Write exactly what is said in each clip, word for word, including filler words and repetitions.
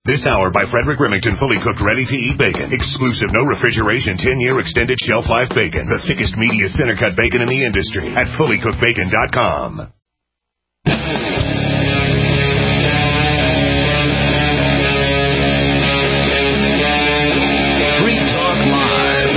This hour by Frederick Remington, fully cooked, ready-to-eat bacon. Exclusive, no refrigeration, ten-year extended shelf life bacon. The thickest, meatiest, center-cut bacon in the industry at fully cooked bacon dot com. Free Talk Live.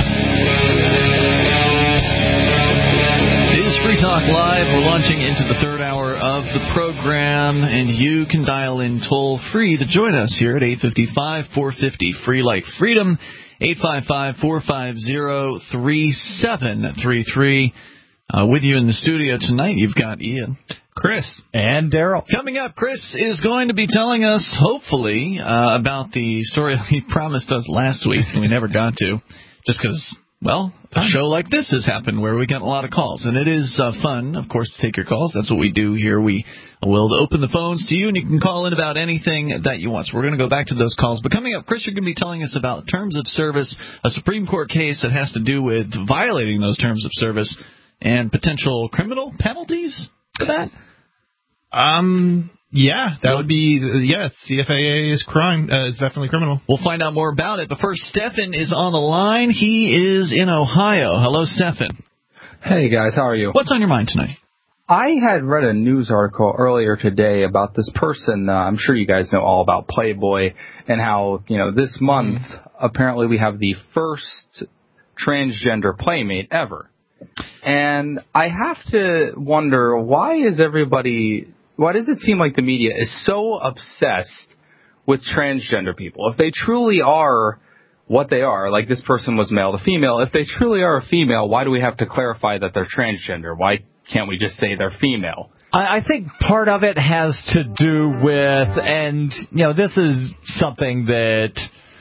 It is Free Talk Live. We're launching into the third hour of the program, and you can dial in toll-free to join us here at eight five five, four five zero, free like freedom, eight five five, four five zero, three seven three three. Uh, with you in the studio tonight, you've got Ian, Chris, and Daryl. Coming up, Chris is going to be telling us, hopefully, uh, about the story he promised us last week and we never got to, just because, well, a show like this has happened where we get a lot of calls. And it is uh, fun, of course, to take your calls. That's what we do here. We will open the phones to you, and you can call in about anything that you want. So we're going to go back to those calls. But coming up, Chris, you're going to be telling us about terms of service, a Supreme Court case that has to do with violating those terms of service and potential criminal penalties for that. Um, yeah, that would be, yeah, C F A A is crime, uh, is definitely criminal. We'll find out more about it. But first, Stefan is on the line. He is in Ohio. Hello, Stefan. Hey, guys, how are you? What's on your mind tonight? I had read a news article earlier today about this person. Uh, I'm sure you guys know all about Playboy and how, you know, this month, mm. apparently we have the first transgender playmate ever. And I have to wonder, why is everybody, why does it seem like the media is so obsessed with transgender people? If they truly are what they are, like this person was male to female, if they truly are a female, why do we have to clarify that they're transgender? Why can't we just say they're female? I, I think part of it has to do with, and, you know, this is something that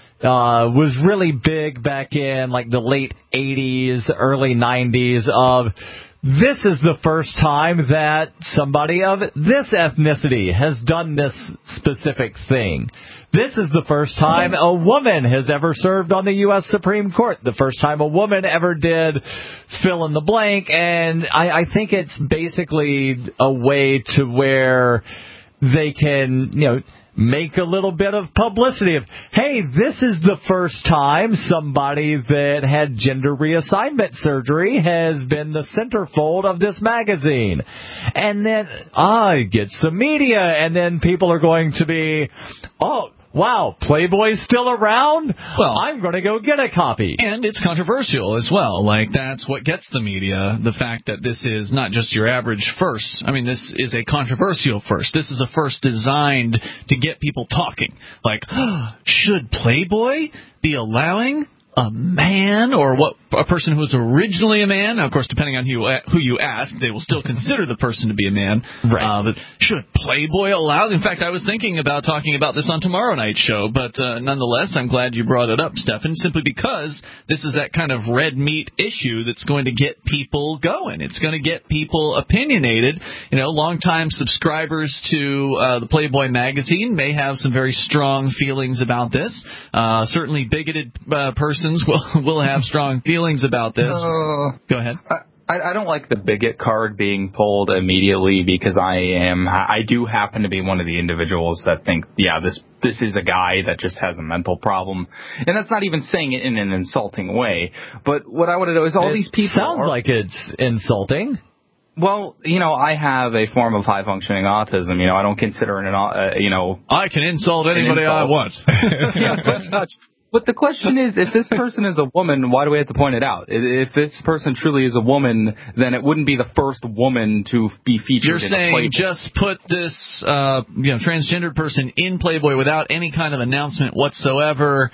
Uh, was really big back in like the late eighties, early nineties of this is the first time that somebody of this ethnicity has done this specific thing. This is the first time a woman has ever served on the U S Supreme Court. The first time a woman ever did fill in the blank. And I, I think it's basically a way to where they can, you know, make a little bit of publicity of, hey, this is the first time somebody that had gender reassignment surgery has been the centerfold of this magazine. And then, ah, it gets some media, and then people are going to be, oh, wow, Playboy's still around? Well, I'm going to go get a copy. And it's controversial as well. Like, that's what gets the media, the fact that this is not just your average first. I mean, this is a controversial first. This is a first designed to get people talking. Like, oh, should Playboy be allowing a man or what a person who was originally a man? Now, of course, depending on who you, who you ask, they will still consider the person to be a man. Right. Uh, but should Playboy allow? In fact, I was thinking about talking about this on tomorrow night's show, but uh, nonetheless, I'm glad you brought it up, Stefan, simply because this is that kind of red meat issue that's going to get people going. It's going to get people opinionated. You know, longtime subscribers to uh, the Playboy magazine may have some very strong feelings about this. Uh, certainly bigoted uh, persons will will have strong feelings about this. Uh, Go ahead. I, I don't like the bigot card being pulled immediately because I am I do happen to be one of the individuals that think, yeah, this this is a guy that just has a mental problem, and that's not even saying it in an insulting way. But what I want to know is all it these people sounds are, like it's insulting. Well, you know, I have a form of high-functioning autism. You know, I don't consider it an, uh, you know... I can insult anybody insult. I want. Yeah, pretty much. But the question is, if this person is a woman, why do we have to point it out? If this person truly is a woman, then it wouldn't be the first woman to be featured You're in saying Playboy. Just put this uh, you know, transgendered person in Playboy without any kind of announcement whatsoever,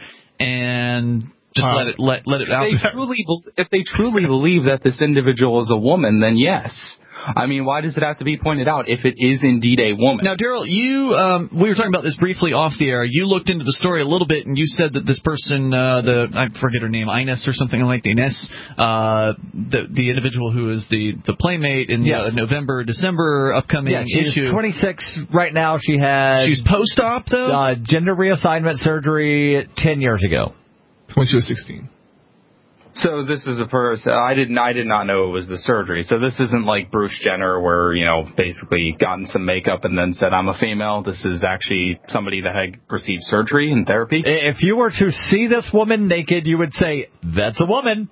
and just uh, let it let let it if out. They truly, if they truly believe that this individual is a woman, then yes. I mean, why does it have to be pointed out if it is indeed a woman? Now, Daryl, you um, we were talking about this briefly off the air. You looked into the story a little bit, and you said that this person, uh, the I forget her name, Ines or something like that, Ines, uh, the the individual who is the, the playmate in yes. the November, December upcoming yeah, she's issue. twenty-six right now. She had she's post-op though. Uh, gender reassignment surgery ten years ago. When she was sixteen. So this is a person. I didn't. I did not know it was the surgery. So this isn't like Bruce Jenner, where you know basically gotten some makeup and then said I'm a female. This is actually somebody that had received surgery and therapy. If you were to see this woman naked, you would say that's a woman.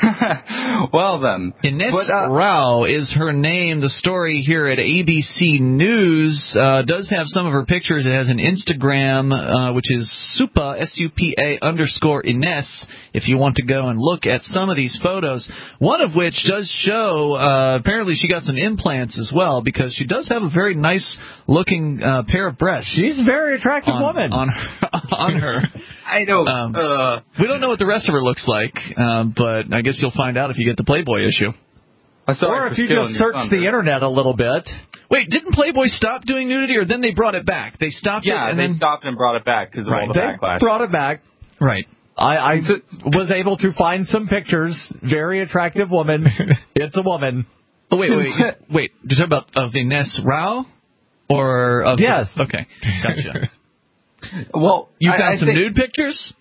Well then, Ines but, uh, Rao is her name. The story here at A B C News uh, does have some of her pictures. It has an Instagram, uh, which is Supa, S U P A underscore Ines, if you want to go and look at some of these photos. One of which does show, uh, apparently she got some implants as well, because she does have a very nice-looking uh, pair of breasts. She's a very attractive on, woman. On her. On her. I don't. Um, uh, we don't know what the rest of her looks like, um, but I guess you'll find out if you get the Playboy issue. Or if you just search the internet a little bit. Wait, didn't Playboy stop doing nudity, or then they brought it back? They stopped yeah, it and they then stopped and brought it back because of Right. all the They backlash. brought it back. Right. I, I was able to find some pictures. Very attractive woman. It's a woman. Oh, wait, wait, wait. Wait, you're talking about of Ines Rao? Or of Yes. Okay, gotcha. Well, You I- found I some think- nude pictures?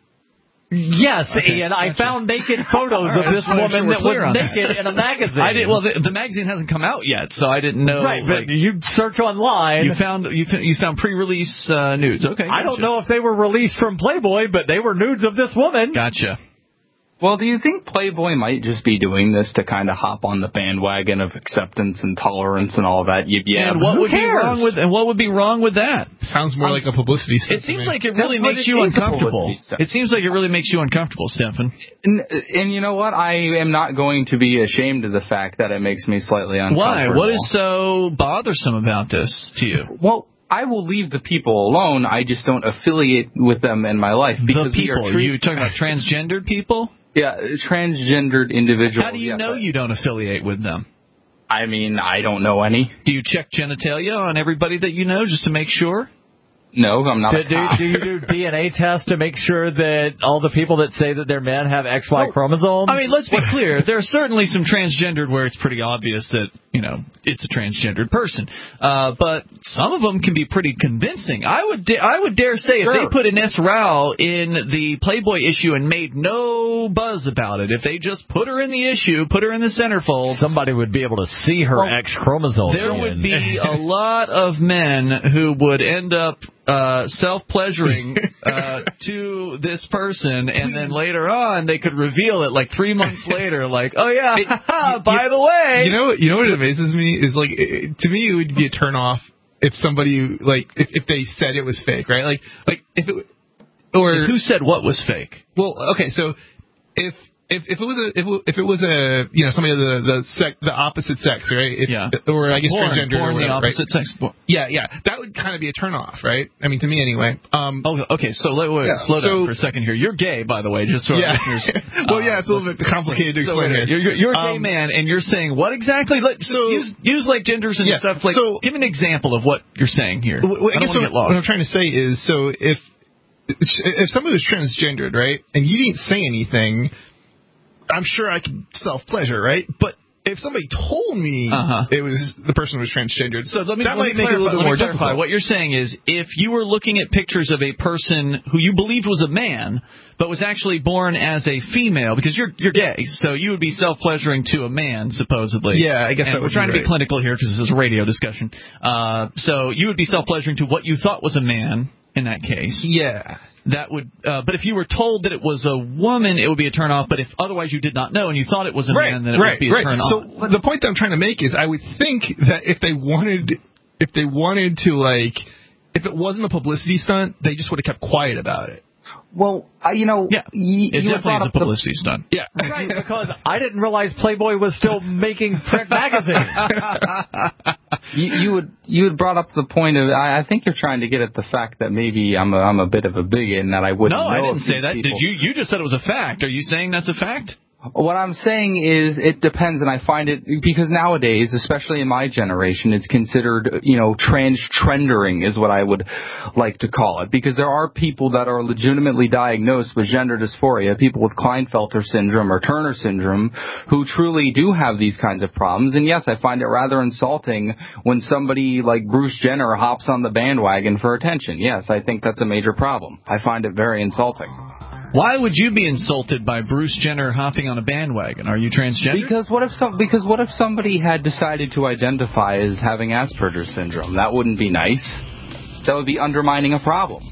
Yes, Okay, Ian. I gotcha. found naked photos right, of this just wanna make sure woman we're that clear was on that. naked in a magazine. I did. Well, the, the magazine hasn't come out yet, so I didn't know. right, but like, you search online. you found you found, you found pre-release uh, nudes. Okay, I don't gotcha. know if they were released from Playboy, but they were nudes of this woman. Gotcha. Well, do you think Playboy might just be doing this to kind of hop on the bandwagon of acceptance and tolerance and all that? Yib yab. And what Who would be cares? wrong with and what would be wrong with that? Sounds more I'm- like a publicity stunt. It seems to me. like it really That's what makes it you is, a uncomfortable. publicity stunt. It seems like it really makes you uncomfortable, Stefan. And, and you know what? I am not going to be ashamed of the fact that it makes me slightly Why? uncomfortable. What is so bothersome about this to you? Well, I will leave the people alone. I just don't affiliate with them in my life because The we are people. treat- You talking about transgendered people? yeah, transgendered individuals. How do you yes, know I- you don't affiliate with them? I mean, I don't know any. Do you check genitalia on everybody that you know just to make sure? No, I'm not. Do, a do, cop. do you do D N A tests to make sure that all the people that say that they're men have X Y chromosomes? I mean, let's be clear. There are certainly some transgendered where it's pretty obvious that, you know, it's a transgendered person. Uh, but some of them can be pretty convincing. I would da- I would dare say if Sure. they put Ines Rao in the Playboy issue and made no buzz about it, if they just put her in the issue, put her in the centerfold, somebody would be able to see her Well, X chromosome. there would be a lot of men who would end up uh, self-pleasuring uh, to this person, and then later on they could reveal it like three months later, like, oh yeah, It- haha, you- by you- the way. You know, you know what amazes me is like it, to me it would be a turn off if somebody like if, if they said it was fake, right? Like like if it or Who said what was fake? well, okay, so if if if it was a if, it- if it was a you know somebody of the the sec, the opposite sex, right? If, Yeah. Or I guess Born, transgender born or the whatever, opposite right? sex. Born. Yeah, yeah, that would kind of be a turn off, right? I mean, to me anyway. Um, Oh, okay. So let wait, Yeah, slow down so- for a second here. You're gay, by the way, just so our yeah. listeners. well, uh, yeah, it's a little let's- bit complicated to So explain wait, here. you're, you're a gay Um, man, and you're saying what exactly? Let, So- use, use like genders and Yeah, stuff. Like, so- give an example of what you're saying here. Well, I I don't guess want to what, get lost. what I'm trying to say is, so if if somebody was transgendered, right, and you didn't say anything, I'm sure I could self pleasure, right? But if somebody told me Uh-huh. it was the person was transgendered, So let me, that let might me make it a clarify, little bit let me more clarify. difficult. What you're saying is, if you were looking at pictures of a person who you believed was a man, but was actually born as a female, because you're you're gay, so you would be self-pleasuring to a man, supposedly. Yeah, I guess and that we're would trying be to be right. clinical here because this is a radio discussion. Uh, so you would be self-pleasuring to what you thought was a man in that case. Yeah. That would, uh, but if you were told that it was a woman, it would be a turn off. But if otherwise you did not know and you thought it was a Right, man, then it right, would be a right. turn So on. the point that I'm trying to make is, I would think that if they wanted, if they wanted to like, if it wasn't a publicity stunt, they just would have kept quiet about it. Well, uh, you know, Yeah, y- it you had definitely brought is a up the- publicity stunt. Yeah. Right, because I didn't realize Playboy was still making print magazines. you, you would you had brought up the point of I, I think you're trying to get at the fact that maybe I'm a, I'm a bit of a bigot and that I wouldn't No, know I of didn't say these that. people. Did you? You just said it was a fact. Are you saying that's a fact? What I'm saying is it depends, and I find it because nowadays, especially in my generation, it's considered, you know, trans-trendering is what I would like to call it, because there are people that are legitimately diagnosed with gender dysphoria, people with Klinefelter syndrome or Turner syndrome, who truly do have these kinds of problems. And yes, I find it rather insulting when somebody like Bruce Jenner hops on the bandwagon for attention. Yes, I think that's a major problem. I find it very insulting. Why would you be insulted by Bruce Jenner hopping on a bandwagon? Are you transgender? Because what if some, because what if somebody had decided to identify as having Asperger's syndrome? That wouldn't be nice. That would be undermining a problem.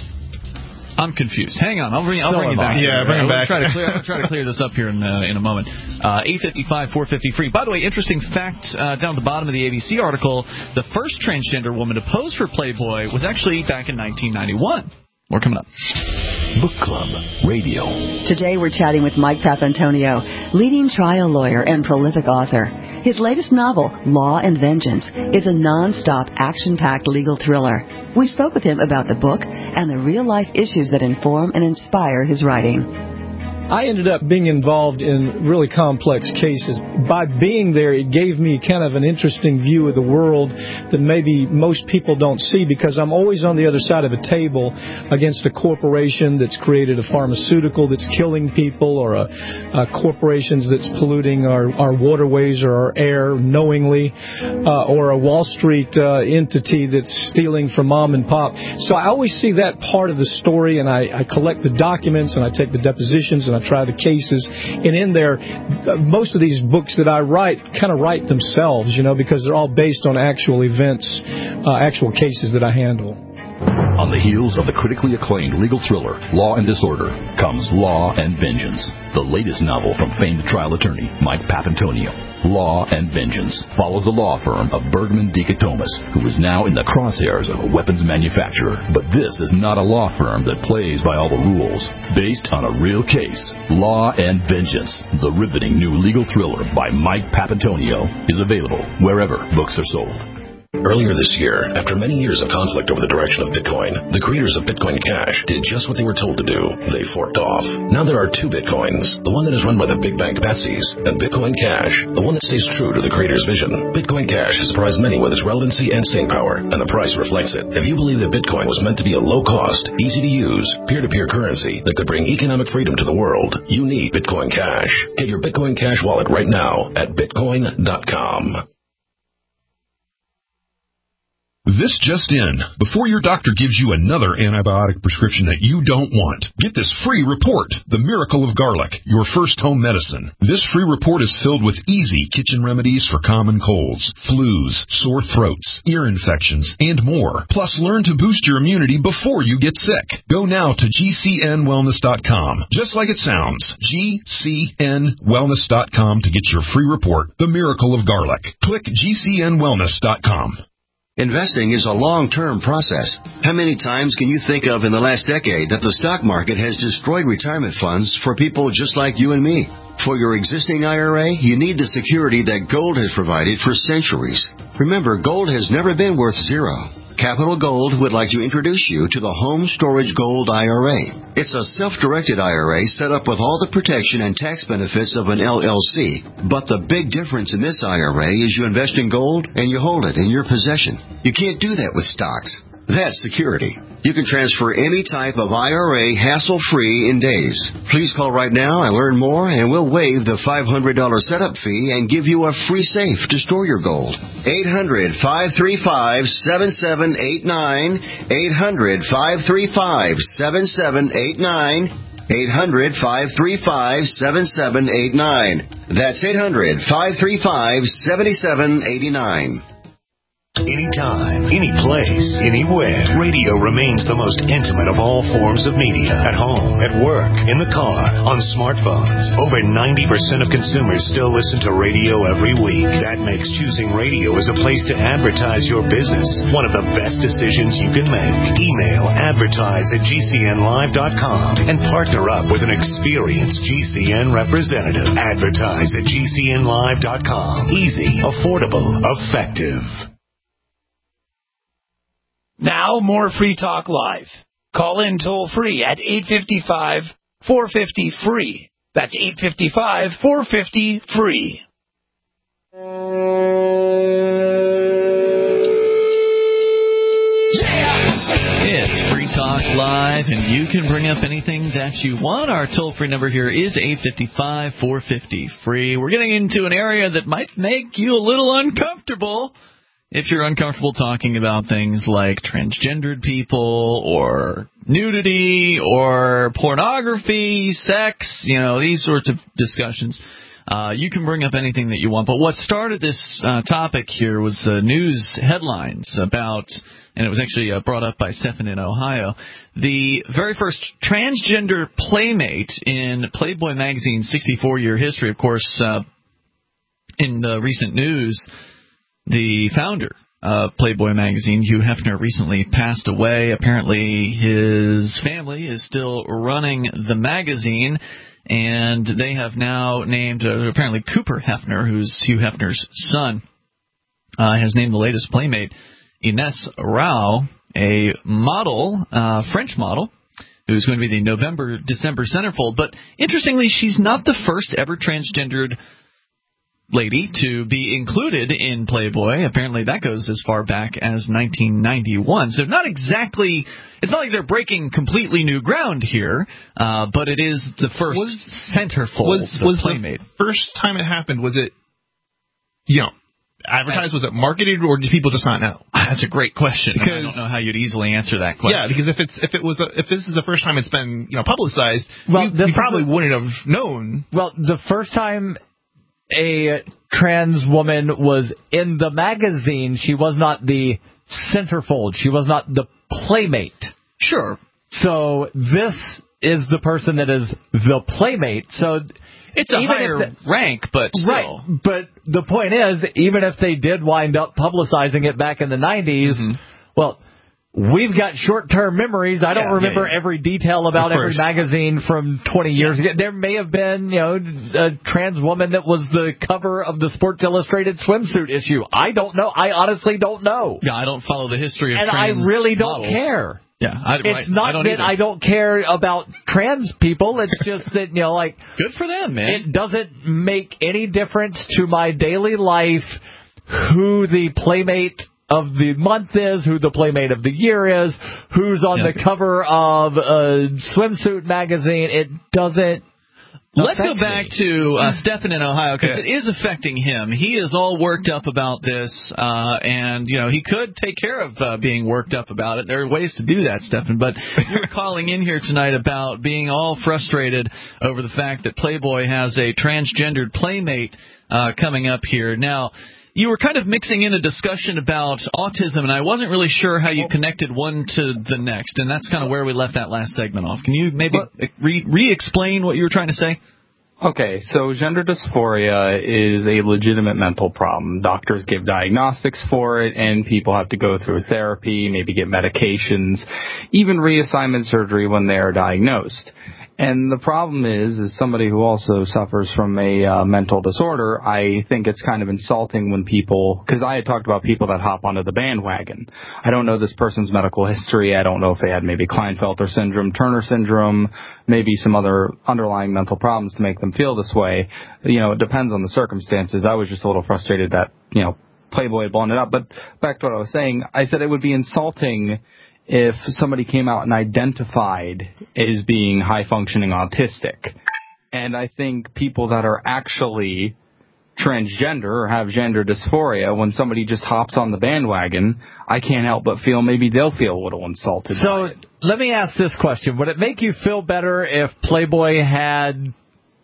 I'm confused. Hang on, I'll bring, I'll so bring you back. Yeah, bring him back. Try to clear, I'll try to clear this up here in uh, in a moment. Uh, eight fifty-five, four fifty free. By the way, interesting fact uh, down at the bottom of the A B C article: the first transgender woman to pose for Playboy was actually back in nineteen ninety-one. More coming up. Book Club Radio. Today we're chatting with Mike Papantonio, leading trial lawyer and prolific author. His latest novel, Law and Vengeance, is a non-stop, action-packed legal thriller. We spoke with him about the book and the real-life issues that inform and inspire his writing. I ended up being involved in really complex cases. By being there, it gave me kind of an interesting view of the world that maybe most people don't see, because I'm always on the other side of a table against a corporation that's created a pharmaceutical that's killing people, or a, a corporations that's polluting our, our waterways or our air knowingly, uh, or a Wall Street uh, entity that's stealing from mom and pop. So I always see that part of the story, and I, I collect the documents, and I take the depositions, and I try the cases. And in there, most of these books that I write kind of write themselves, you know, because they're all based on actual events, uh, actual cases that I handle. On the heels of the critically acclaimed legal thriller, Law and Disorder, comes Law and Vengeance, the latest novel from famed trial attorney Mike Papantonio. Law and Vengeance follows the law firm of Bergman Dichotomus, who is now in the crosshairs of a weapons manufacturer. But this is not a law firm that plays by all the rules. Based on a real case, Law and Vengeance, the riveting new legal thriller by Mike Papantonio, is available wherever books are sold. Earlier this year, after many years of conflict over the direction of Bitcoin, the creators of Bitcoin Cash did just what they were told to do. They forked off. Now there are two Bitcoins, the one that is run by the big bank Betsy's, and Bitcoin Cash, the one that stays true to the creator's vision. Bitcoin Cash has surprised many with its relevancy and staying power, and the price reflects it. If you believe that Bitcoin was meant to be a low-cost, easy-to-use, peer-to-peer currency that could bring economic freedom to the world, you need Bitcoin Cash. Get your Bitcoin Cash wallet right now at bitcoin dot com. This just in. Before your doctor gives you another antibiotic prescription that you don't want, get this free report, The Miracle of Garlic, your first home medicine. This free report is filled with easy kitchen remedies for common colds, flus, sore throats, ear infections, and more. Plus, learn to boost your immunity before you get sick. Go now to G C N wellness dot com. Just like it sounds, G C N wellness dot com to get your free report, The Miracle of Garlic. Click G C N wellness dot com. Investing is a long-term process. How many times can you think of in the last decade that the stock market has destroyed retirement funds for people just like you and me? For your existing I R A, you need the security that gold has provided for centuries. Remember, gold has never been worth zero. Capital Gold would like to introduce you to the Home Storage Gold I R A. It's a self-directed I R A set up with all the protection and tax benefits of an L L C. But the big difference in this I R A is you invest in gold and you hold it in your possession. You can't do that with stocks. That's security. You can transfer any type of I R A hassle-free in days. Please call right now and learn more, and we'll waive the five hundred dollars setup fee and give you a free safe to store your gold. eight hundred, five three five, seven seven eight nine. eight hundred, five three five, seven seven eight nine. eight hundred, five three five, seven seven eight nine. That's eight hundred, five three five, seven seven eight nine. Anytime, any place, anywhere. Radio remains the most intimate of all forms of media. At home, at work, in the car, on smartphones. Over ninety percent of consumers still listen to radio every week. That makes choosing radio as a place to advertise your business one of the best decisions you can make. Email advertise at G C N live dot com and partner up with an experienced G C N representative. Advertise at G C N live dot com. Easy, affordable, effective. Now, more Free Talk Live. Call in toll free at eight five five, four five zero, free. That's eight five five, four five zero, free. It's Free Talk Live, and you can bring up anything that you want. Our toll-free number here is eight five five, four five zero, free. We're getting into an area that might make you a little uncomfortable. if you're uncomfortable talking about things like transgendered people or nudity or pornography, sex, you know, these sorts of discussions, uh, you can bring up anything that you want. But what started this uh, topic here was the news headlines about, and it was actually uh, brought up by Stephan in Ohio, the very first transgender playmate in Playboy magazine's sixty-four-year history. Of course, uh, in the recent news, the founder of Playboy magazine, Hugh Hefner, recently passed away. Apparently, his family is still running the magazine, and they have now named, uh, apparently Cooper Hefner, who's Hugh Hefner's son, uh, has named the latest playmate Ines Rao, a model, uh, French model, who's going to be the November-December centerfold. But interestingly, she's not the first ever transgendered lady to be included in Playboy. Apparently that goes as far back as nineteen ninety-one. So not exactly, it's not like they're breaking completely new ground here, uh, but it is the first was, centerfold was, was Playmate. The first time it happened, was it, you know, advertised, was it marketed, or did people just not know? That's a great question. Because, I don't know how you'd easily answer that question. Yeah, because if it's if it was a, if this is the first time it's been, you know, publicized, well, we, we probably the, wouldn't have known. Well, the first time a trans woman was in the magazine, she was not the centerfold. She was not the playmate. Sure. So this is the person that is the playmate. So it's a higher the, rank, but still. Right. But the point is, even if they did wind up publicizing it back in the nineties, mm-hmm. well, we've got short-term memories. I don't yeah, remember yeah, yeah. every detail about every magazine from twenty years ago. There may have been, you know, a trans woman that was the cover of the Sports Illustrated swimsuit issue. I don't know. I honestly don't know. Yeah, I don't follow the history of and trans And I really don't models. care. Yeah, I, it's right, not I don't that either. I don't care about trans people. It's just that, you know, like... Good for them, man. It doesn't make any difference to my daily life who the playmate of the month is, who the playmate of the year is, who's on yeah. the cover of a swimsuit magazine. It doesn't... Let's go back me. to uh, Stephan in Ohio, because yeah. it is affecting him. He is all worked up about this, uh, and, you know, he could take care of uh, being worked up about it. There are ways to do that, Stephan, but you're calling in here tonight about being all frustrated over the fact that Playboy has a transgendered playmate uh, coming up here. Now, you were kind of mixing in a discussion about autism, and I wasn't really sure how you connected one to the next, and that's kind of where we left that last segment off. Can you maybe re- re-explain what you were trying to say? Okay, so gender dysphoria is a legitimate mental problem. Doctors give diagnostics for it, and people have to go through therapy, maybe get medications, even reassignment surgery when they are diagnosed. And the problem is, as somebody who also suffers from a uh, mental disorder, I think it's kind of insulting when people, because I had talked about people that hop onto the bandwagon. I don't know this person's medical history. I don't know if they had maybe Klinefelter syndrome, Turner syndrome, maybe some other underlying mental problems to make them feel this way. You know, it depends on the circumstances. I was just a little frustrated that, you know, Playboy had blown it up. But back to what I was saying, I said it would be insulting if somebody came out and identified as being high-functioning autistic. And I think people that are actually transgender or have gender dysphoria, when somebody just hops on the bandwagon, I can't help but feel maybe they'll feel a little insulted. So let me ask this question. Would it make you feel better if Playboy had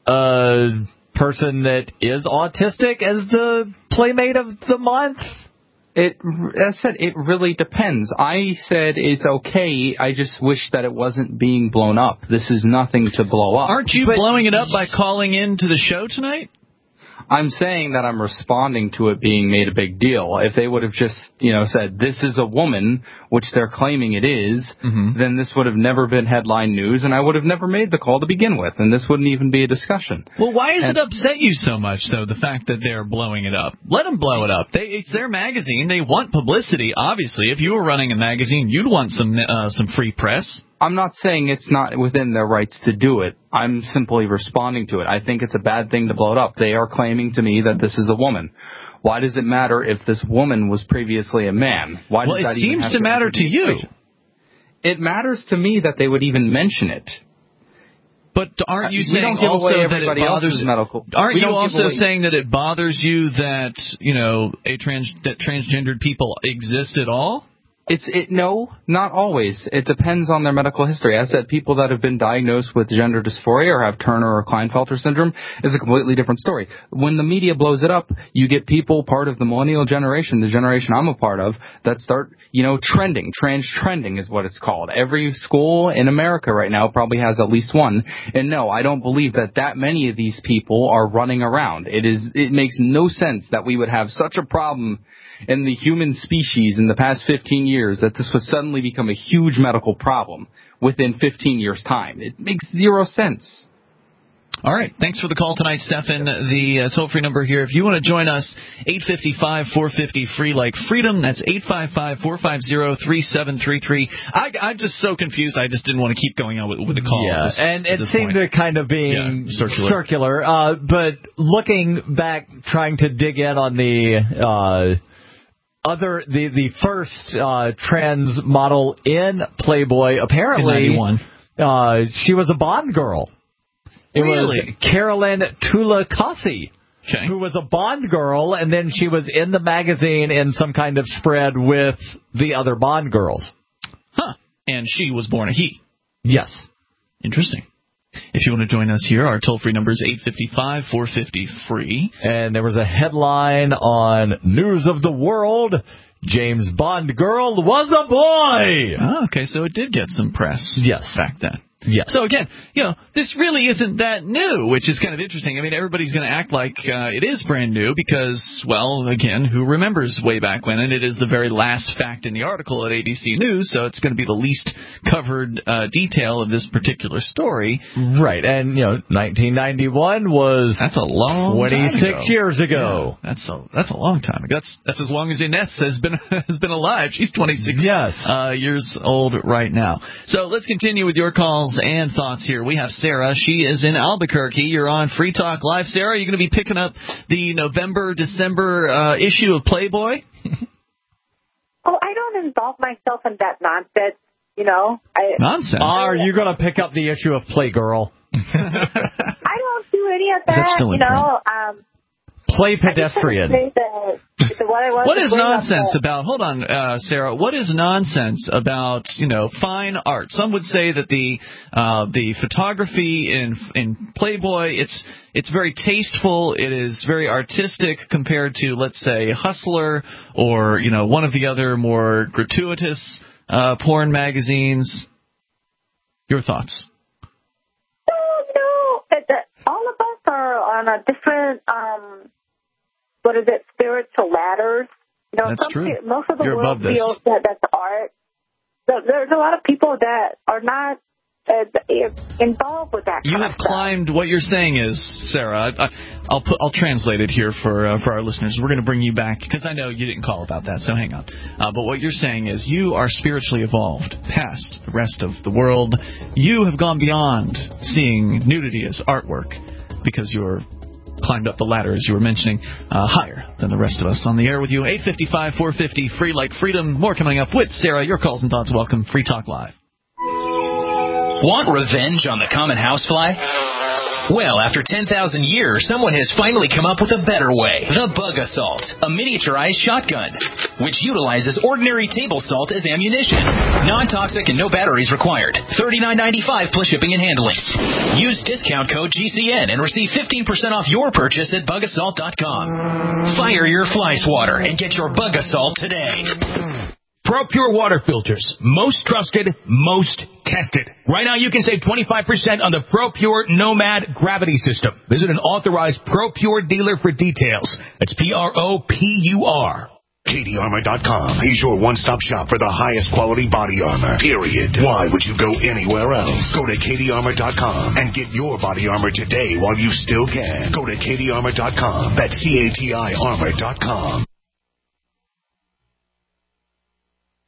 a person that is autistic as the playmate of the month? It, as I said, it really depends. I said it's okay. I just wish that it wasn't being blown up. This is nothing to blow up. Aren't you but, blowing it up by calling in to the show tonight? I'm saying that I'm responding to it being made a big deal. If they would have just, you know, said, this is a woman, which they're claiming it is, mm-hmm. then this would have never been headline news, and I would have never made the call to begin with, and this wouldn't even be a discussion. Well, why does and, it upset you so much, though, the fact that they're blowing it up? Let them blow it up. They, it's their magazine. They want publicity, obviously. If you were running a magazine, you'd want some uh, some free press. I'm not saying it's not within their rights to do it. I'm simply responding to it. I think it's a bad thing to blow it up. They are claiming to me that this is a woman. Why does it matter if this woman was previously a man? Why well, does that it seems even to matter to you. It matters to me that they would even mention it. But aren't you we saying don't give also away that everybody it bothers else's medical? Aren't we you don't give also away- saying that it bothers you that you know a trans that transgendered people exist at all? It's it no, not always. It depends on their medical history. I said people that have been diagnosed with gender dysphoria or have Turner or Klinefelter syndrome is a completely different story. When the media blows it up, you get people part of the millennial generation, the generation I'm a part of, that start, you know, trending. Trans trending is what it's called. Every school in America right now probably has at least one. And no, I don't believe that that many of these people are running around. It is it makes no sense that we would have such a problem in the human species in the past fifteen years that this would suddenly become a huge medical problem within fifteen years' time. It makes zero sense. All right. Thanks for the call tonight, Stefan. The uh, toll-free number here, if you want to join us, eight five five, four five zero, free like freedom. That's eight five five, four five zero, three seven three three. I, I'm just so confused. I just didn't want to keep going on with, with the call. Yeah, this, and it seemed point. to kind of being yeah, circular. circular uh, but looking back, trying to dig in on the... Uh, Other the the first uh, trans model in Playboy, apparently, uh, she was a Bond girl. It really? was Carolyn Tulakasi, okay. who was a Bond girl, and then she was in the magazine in some kind of spread with the other Bond girls. Huh. And she was born a he. Yes. Interesting. If you want to join us here, our toll-free number is eight five five, four five zero, free. And there was a headline on News of the World, James Bond girl was a boy. Oh, okay, so it did get some press yes. back then. Yeah. So again, you know, this really isn't that new, which is kind of interesting. I mean, everybody's going to act like uh, it is brand new because, well, again, who remembers way back when? And it is the very last fact in the article at A B C News, so it's going to be the least covered uh, detail of this particular story. Right, and you know, nineteen ninety-one was that's a long twenty-six years ago. Yeah, that's a that's a long time ago. That's that's as long as Ines has been has been alive. She's twenty-six yes. uh, years old right now. So let's continue with your calls and thoughts here. We have Sarah. She is in Albuquerque. You're on Free Talk Live. Sarah, are you going to be picking up the November, December uh, issue of Playboy? Oh, I don't involve myself in that nonsense, you know. I, nonsense? Are you going to pick up the issue of Playgirl? I don't do any of that, that you know. Um, Play pedestrian. That, what, I what is nonsense about, hold on, uh, Sarah, what is nonsense about, you know, fine art? Some would say that the uh, the photography in in Playboy, it's it's very tasteful, it is very artistic compared to, let's say, Hustler or, you know, one of the other more gratuitous uh, porn magazines. Your thoughts? No, no. All of us are on a different... Um, what is it, spiritual ladders? You know, that's some, true. Most of the You're world above this. feels that that's art. So there's a lot of people that are not uh, involved with that. You kind have of stuff. climbed. What you're saying is, Sarah. I, I'll put. I'll translate it here for uh, for our listeners. We're going to bring you back because I know you didn't call about that. So hang on. Uh, but what you're saying is, you are spiritually evolved past the rest of the world. You have gone beyond seeing nudity as artwork because you're climbed up the ladder, as you were mentioning, uh, higher than the rest of us. On the air with you, eight five five, four five zero, free like freedom. More coming up with Sarah. Your calls and thoughts. Welcome. Free Talk Live. Want revenge on the common housefly? Well, after ten thousand years, someone has finally come up with a better way. The Bug Assault, a miniaturized shotgun, which utilizes ordinary table salt as ammunition. Non-toxic and no batteries required. thirty-nine ninety-five plus shipping and handling. Use discount code G C N and receive fifteen percent off your purchase at bug assault dot com. Fire your fly swatter and get your Bug Assault today. ProPure water filters. Most trusted, most tested. Right now you can save twenty-five percent on the ProPure Nomad Gravity System. Visit an authorized ProPure dealer for details. That's P R O P U R. Katie Armor dot com is your one-stop shop for the highest quality body armor, period. Why would you go anywhere else? Go to Katie Armor dot com and get your body armor today while you still can. Go to Katie Armor dot com. That's C A T I Armor dot com.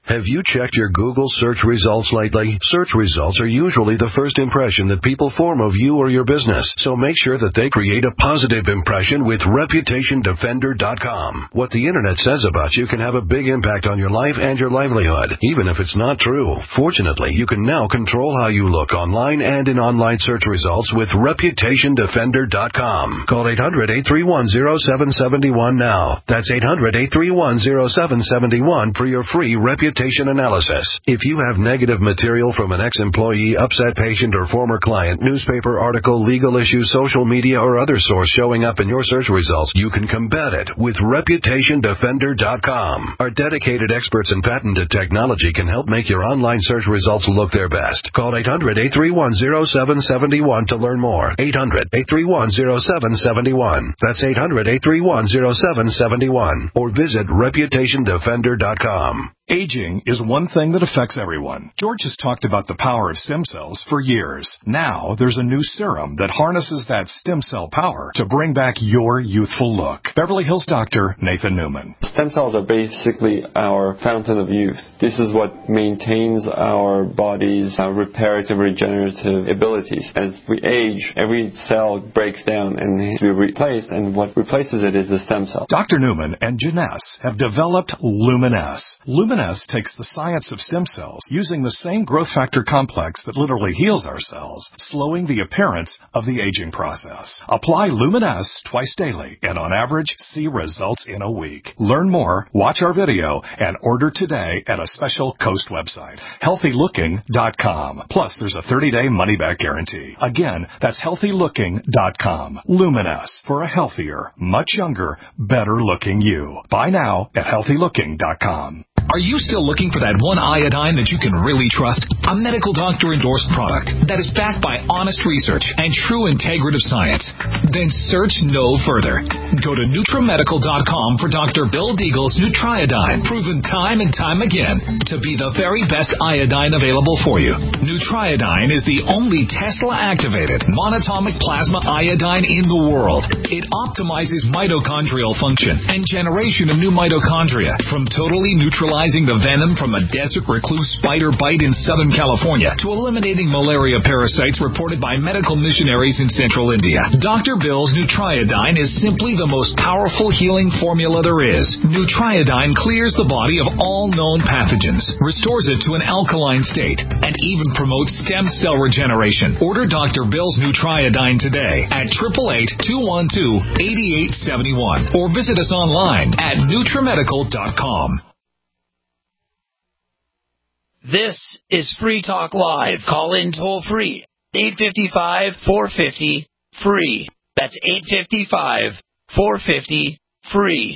Have you checked your Google search results lately? Search results are usually the first impression that people form of you or your business, so make sure that they create a positive impression with Reputation Defender dot com. What the Internet says about you can have a big impact on your life and your livelihood, even if it's not true. Fortunately, you can now control how you look online and in online search results with Reputation Defender dot com. Call eight hundred, eight three one, zero seven seven one now. That's eight hundred, eight three one, zero seven seven one for your free reputation analysis. If you have negative material from an ex-employee, upset patient, or former client, newspaper article, legal issue, social media, or other source showing up in your search results, you can combat it with Reputation Defender dot com. Our dedicated experts in patented technology can help make your online search results look their best. Call eight hundred, eight three one, zero seven seven one to learn more. eight hundred, eight three one, zero seven seven one. That's eight hundred, eight three one, zero seven seven one. Or visit Reputation Defender dot com. Aging is one thing that affects everyone. George has talked about the power of stem cells for years. Now, there's a new serum that harnesses that stem cell power to bring back your youthful look. Beverly Hills doctor Nathan Newman. Stem cells are basically our fountain of youth. This is what maintains our body's uh, reparative, regenerative abilities. As we age, every cell breaks down and needs to be replaced, and what replaces it is the stem cell. Doctor Newman and Janess have developed Luminess. Luminess takes the science of stem cells using the same growth factor complex that literally heals our cells, slowing the appearance of the aging process. Apply Luminess twice daily and on average see results in a week. Learn more, watch our video, and order today at a special Coast website, healthy looking dot com. Plus, there's a thirty-day money-back guarantee. Again, that's healthy looking dot com. Luminess, for a healthier, much younger, better-looking you. Buy now at healthy looking dot com. Are you still looking for that one iodine that you can really trust? A medical doctor-endorsed product that is backed by honest research and true integrative science? Then search no further. Go to Nutramedical dot com for Doctor Bill Deagle's Nutriodine, proven time and time again to be the very best iodine available for you. Nutriodine is the only Tesla-activated monatomic plasma iodine in the world. It optimizes mitochondrial function and generation of new mitochondria from totally neutralizing the venom from a desert recluse spider bite in Southern California to eliminating malaria parasites reported by medical missionaries in central India. Doctor Bill's Nutriodine is simply the most powerful healing formula there is. Nutriodine clears the body of all known pathogens, restores it to an alkaline state, and even promotes stem cell regeneration. Order Doctor Bill's Nutriodine today at eight eight eight, two one two, eight eight seven one or visit us online at Nutramedical dot com. This is Free Talk Live. Call in toll free. eight five five, four five zero, free. That's eight five five, four five zero, free.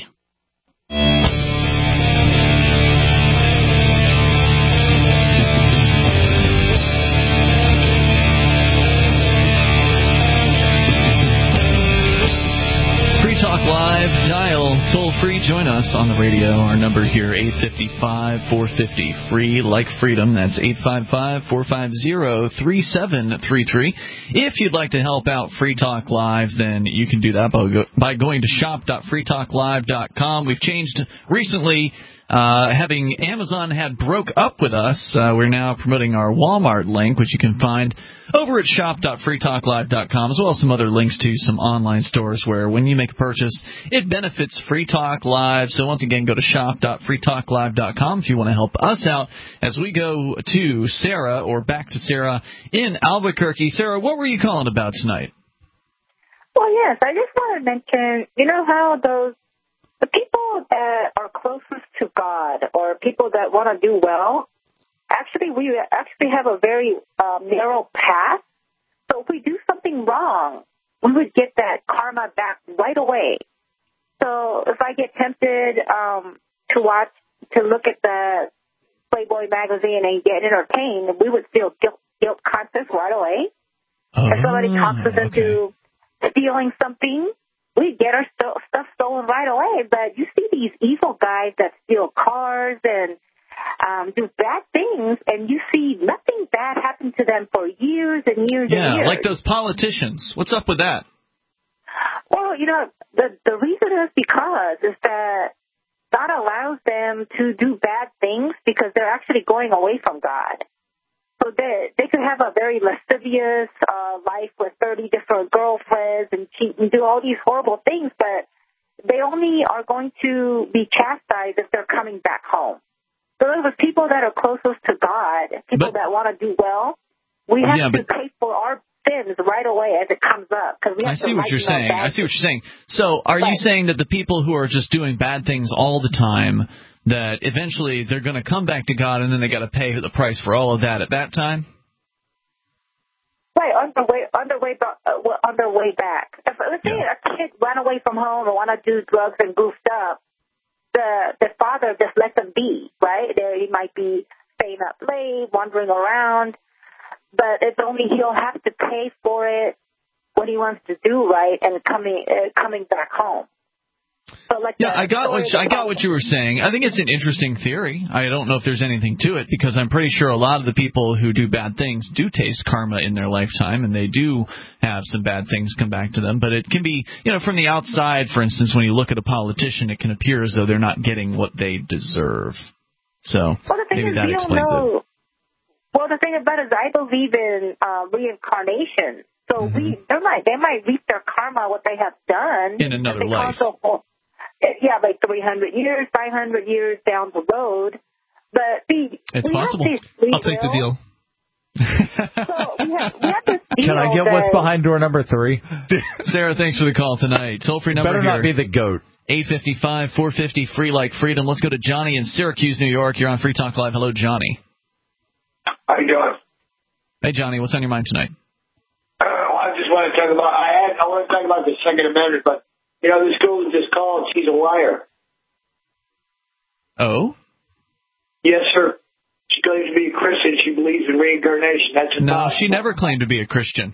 Talk Live, dial toll free, join us on the radio. Our number here, eight five five, four five zero, free, like freedom. That's eight five five, four five zero, three seven three three. If you'd like to help out Free Talk Live, then you can do that by, go, by going to shop dot free talk live dot com. We've changed recently. Uh, having Amazon had broke up with us, uh, we're now promoting our Walmart link, which you can find over at shop dot free talk live dot com, as well as some other links to some online stores where when you make a purchase, it benefits Free Talk Live. So once again, go to shop dot free talk live dot com if you want to help us out as we go to Sarah, or back to Sarah in Albuquerque. Sarah, what were you calling about tonight? Well, yes, I just want to mention, you know how those the people that are closest to God, or people that want to do well, actually, we actually have a very um, narrow path. So if we do something wrong, we would get that karma back right away. So if I get tempted um, to watch, to look at the Playboy magazine and get entertained, we would feel guilt, guilt conscious right away. Oh, if somebody talks us into okay. stealing something, we get our st- stuff stolen right away. But you see these evil guys that steal cars and um, do bad things, and you see nothing bad happen to them for years and years yeah, and years. Yeah, like those politicians. What's up with that? Well, you know, the the reason is because is that God allows them to do bad things because they're actually going away from God. So they they could have a very lascivious uh, life with thirty different girlfriends and cheat and do all these horrible things, but they only are going to be chastised if they're coming back home. So with people that are closest to God, people but, that want to do well, we have yeah, to but, pay for our sins right away as it comes up. Cause we have I see to what you're saying. I see what you're saying. So are right. you saying that the people who are just doing bad things all the time, that eventually they're going to come back to God and then they got to pay the price for all of that at that time? Right, on their way, on their way, uh, on their way back. If, let's say yeah. a kid ran away from home and want to do drugs and goofed up, the the father just let them be, right? There, he might be staying up late, wandering around, but it's only he'll have to pay for it when he wants to do right and coming uh, coming back home. So like yeah, I got what you, I got what you were saying. I think it's an interesting theory. I don't know if there's anything to it because I'm pretty sure a lot of the people who do bad things do taste karma in their lifetime, and they do have some bad things come back to them. But it can be, you know, from the outside, for instance, when you look at a politician, it can appear as though they're not getting what they deserve. So well, maybe is, that explains know, it. Well, the thing about it is I believe in uh, reincarnation. So mm-hmm. we they might they might reap their karma what they have done in another life. Yeah, like three hundred years, five hundred years down the road. But see, it's we possible. Have this I'll take the deal. So we have, we have this deal. Can I get that, what's behind door number three? Sarah, thanks for the call tonight. Toll free number Better here. not be the goat. eight five five, four five zero, free like freedom. Let's go to Johnny in Syracuse, New York. You're on Free Talk Live. Hello, Johnny. How you doing? Hey, Johnny. What's on your mind tonight? Uh, I just want to talk about. I had. I want to talk about the Second Amendment, but you know, this girl just called. She's a liar. Oh? Yes, sir. She claims to be a Christian. She believes in reincarnation. That's no. She never claimed to be a Christian.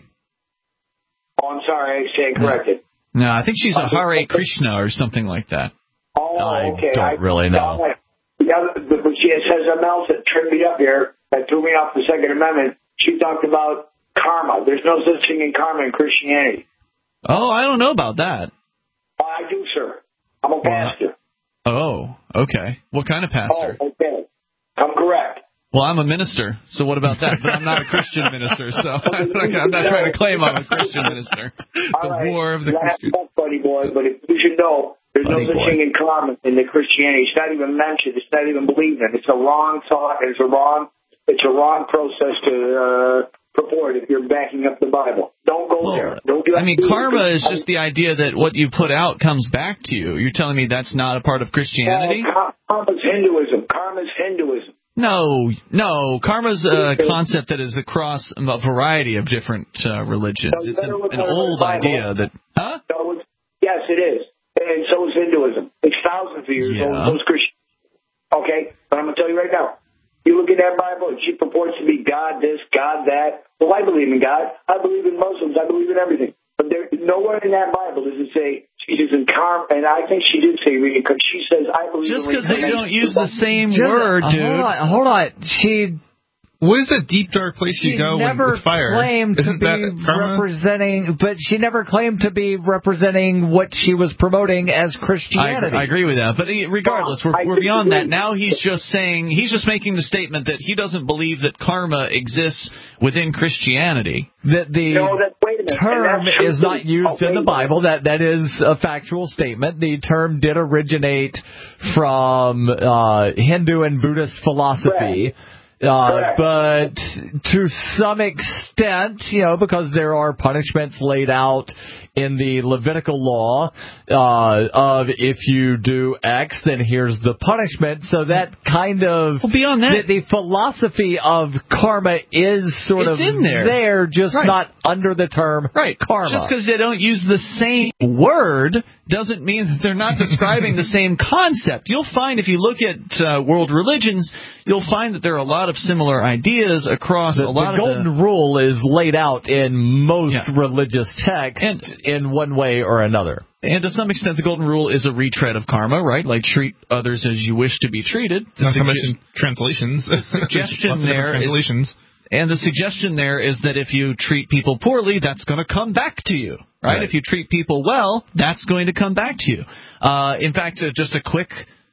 Oh, I'm sorry. I stand corrected. No, I think she's a Hare Krishna or something like that. Oh, okay. I don't really know. Yeah, but she says something else that tripped me up here, that threw me off the Second Amendment. She talked about karma. There's no such thing in karma in Christianity. Oh, I don't know about that. Oh, I do, sir. I'm a pastor. Oh, okay. What kind of pastor? Oh, okay. I'm correct. Well, I'm a minister, so what about that? But I'm not a Christian minister, so I'm not, I'm not trying to claim I'm a Christian minister. The right. war of the Christians. That's funny, boy, but if you should know, there's funny no such boy. thing in karma in the Christianity. It's not even mentioned. It's not even believed in. It's a wrong thought. It's a wrong. It's a wrong process to uh, purport if you're backing up the Bible. Don't go well, there. Don't do I mean, karma is just the idea that what you put out comes back to you. You're telling me that's not a part of Christianity? Well, karma's Hinduism. Karma's Hinduism. No, no. Karma's a concept that is across a variety of different uh, religions. So it's an, an old idea that... Huh? So yes, it is. And so is Hinduism. It's thousands of years yeah. old. Those Christians. Okay? But I'm going to tell you right now. You look at that Bible, and she purports to be God this, God that. Well, I believe in God. I believe in Muslims. I believe in everything. But there, nowhere in that Bible does it say she's in karma. And I think she did say reincarnation. She says, I believe Just in because they don't use the same Just, word, uh, dude. Hold on, hold on. She... What is that deep, dark place she you go never with fire? Claimed Isn't to that be karma? representing, but she never claimed to be representing what she was promoting as Christianity. I, I agree with that, but regardless, we're, we're beyond that. Now he's just saying, he's just making the statement that he doesn't believe that karma exists within Christianity. That the no, that, wait a minute. term is not used oh, in the Bible. That that is a factual statement. The term did originate from uh, Hindu and Buddhist philosophy. Right. Uh, but to some extent, you know, because there are punishments laid out in the Levitical law uh, of if you do X, then here's the punishment. So that kind of well, beyond that, the, the philosophy of karma is sort it's of in there, there just right. not under the term right. karma. Just because they don't use the same word doesn't mean that they're not describing the same concept. You'll find if you look at uh, world religions, you'll find that there are a lot of similar ideas across the, a lot the of golden the... rule is laid out in most yeah. religious texts and, in one way or another. And to some extent, the golden rule is a retread of karma, right? Like treat others as you wish to be treated. The Not to mention translations. The suggestion there translations. Is, and the suggestion there is that if you treat people poorly, that's going to come back to you, right? right? If you treat people well, that's going to come back to you. Uh, in fact, uh, just a quick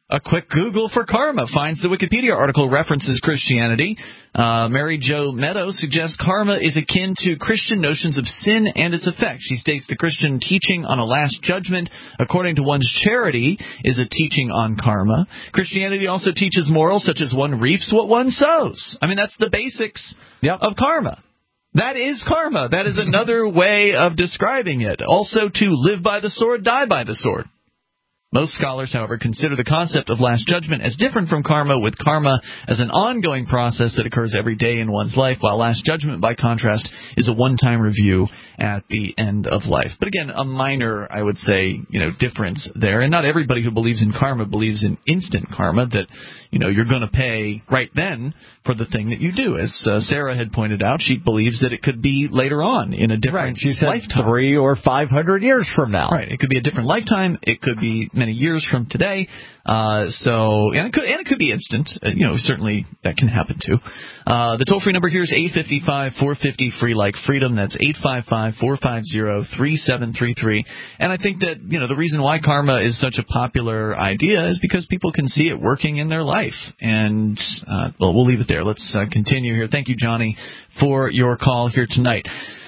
A quick Google for karma finds the Wikipedia article references Christianity. Uh, Mary Jo Meadows suggests karma is akin to Christian notions of sin and its effects. She states the Christian teaching on a last judgment, according to one's charity, is a teaching on karma. Christianity also teaches morals such as one reaps what one sows. I mean, that's the basics yep. of karma. That is karma. That is another way of describing it. Also, to live by the sword, die by the sword. Most scholars, however, consider the concept of last judgment as different from karma, with karma as an ongoing process that occurs every day in one's life, while last judgment, by contrast, is a one-time review at the end of life. But again, a minor, I would say, you know, difference there. And not everybody who believes in karma believes in instant karma, that, you know, you're going to pay right then for the thing that you do. As uh, Sarah had pointed out, she believes that it could be later on in a different right. She said lifetime. Three or five hundred years from now. Right. It could be a different lifetime. It could be many years from today. Uh, so, and it could, and it could be instant. Uh, you know, certainly that can happen too. Uh, the toll-free number here is eight five five, four five zero, free like freedom. That's eight five five, four five zero, three seven three three. And I think that, you know, the reason why karma is such a popular idea is because people can see it working in their life. And, uh, well, we'll leave it there. Let's uh, continue here. Thank you, Johnny, for your call here tonight.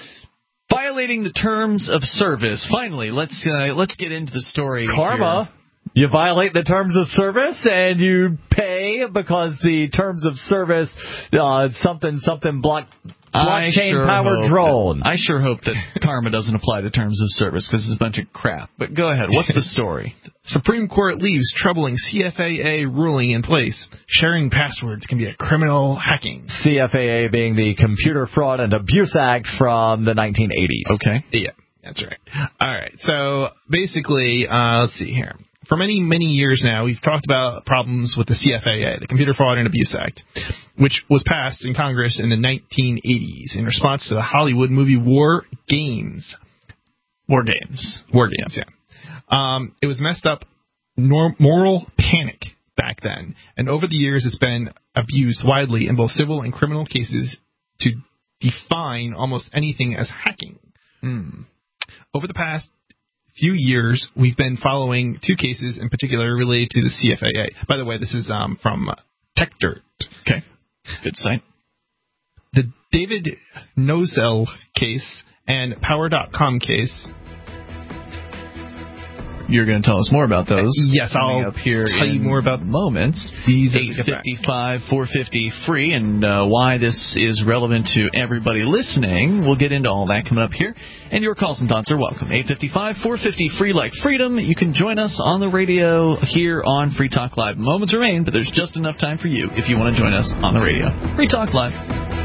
Violating the terms of service. Finally, let's uh, let's get into the story. Karma. Here. You violate the terms of service and you pay because the terms of service, uh, something something block. Blockchain sure powered drone. That, I sure hope that karma doesn't apply to terms of service because it's a bunch of crap. But go ahead. What's the story? Supreme Court leaves troubling C F A A ruling in place. Sharing passwords can be a criminal hacking. C F A A being the Computer Fraud and Abuse Act from the nineteen eighties. Okay. Yeah, that's right. All right. So basically, uh, let's see here. For many, many years now, we've talked about problems with the C F A A, the Computer Fraud and Abuse Act, which was passed in Congress in the nineteen eighties in response to the Hollywood movie War Games. War Games. War Games, yeah. Um, it was messed up nor- moral panic back then, and over the years it's been abused widely in both civil and criminal cases to define almost anything as hacking. Mm. Over the past few years, we've been following two cases in particular related to the C F A A. By the way, this is um, from TechDirt. Okay. Good site. The David Nozell case and Power dot com case. You're going to tell us more about those. Yes, I'll up here tell you more about moments. These eight five five, four five zero, free, and uh, why this is relevant to everybody listening. We'll get into all that coming up here. And your calls and thoughts are welcome. eight five five, four five zero, free like freedom. You can join us on the radio here on Free Talk Live. Moments remain, but there's just enough time for you if you want to join us on the radio. Free Talk Live.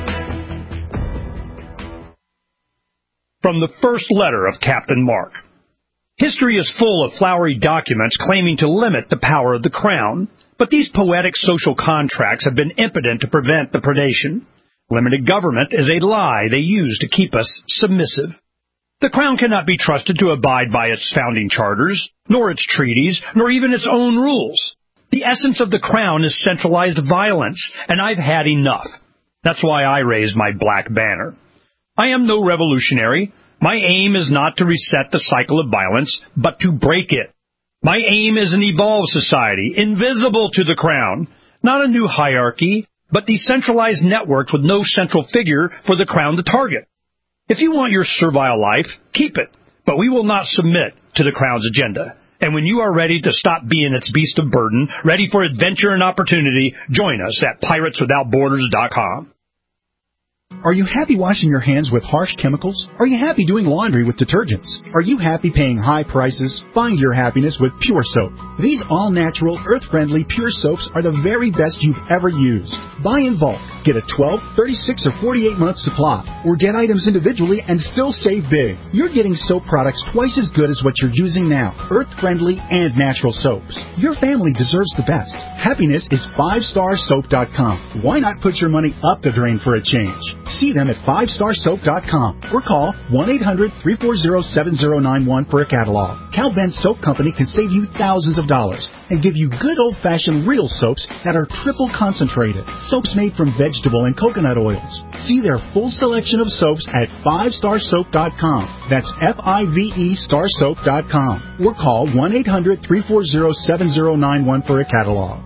From the first letter of Captain Mark. History is full of flowery documents claiming to limit the power of the crown, but these poetic social contracts have been impotent to prevent the predation. Limited government is a lie they use to keep us submissive. The crown cannot be trusted to abide by its founding charters, nor its treaties, nor even its own rules. The essence of the crown is centralized violence, and I've had enough. That's why I raised my black banner. I am no revolutionary. My aim is not to reset the cycle of violence, but to break it. My aim is an evolved society, invisible to the crown, not a new hierarchy, but decentralized networks with no central figure for the crown to target. If you want your servile life, keep it, but we will not submit to the crown's agenda. And when you are ready to stop being its beast of burden, ready for adventure and opportunity, join us at pirates without borders dot com. Are you happy washing your hands with harsh chemicals? Are you happy doing laundry with detergents? Are you happy paying high prices? Find your happiness with Pure Soap. These all-natural, earth-friendly Pure Soaps are the very best you've ever used. Buy in bulk. Get a twelve, thirty-six, or forty-eight month supply. Or get items individually and still save big. You're getting soap products twice as good as what you're using now. Earth-friendly and natural soaps. Your family deserves the best. Happiness is five star soap dot com. Why not put your money up the drain for a change? See them at five star soap dot com or call one eight hundred three four zero seven zero nine one for a catalog. Cal Ben Soap Company can save you thousands of dollars and give you good old-fashioned real soaps that are triple concentrated. Soaps made from vegetable and coconut oils. See their full selection of soaps at five star soap dot com. That's F I V E star soap dot com. Or call one eight hundred three four zero seven zero nine one for a catalog.